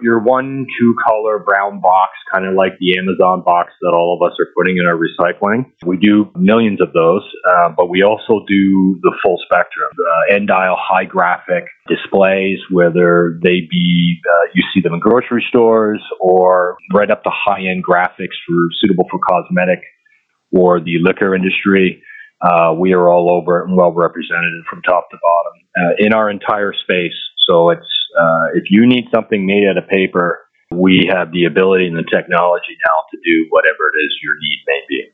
your one, two color brown box, kind of like the Amazon box that all of us are putting in our recycling. We do millions of those, but we also do the full spectrum, the end aisle high graphic displays, whether they be, you see them in grocery stores or right up to high end graphics suitable for cosmetic or the liquor industry. We are all over and well represented from top to bottom in our entire space. So it's if you need something made out of paper, we have the ability and the technology now to do whatever it is your need may be.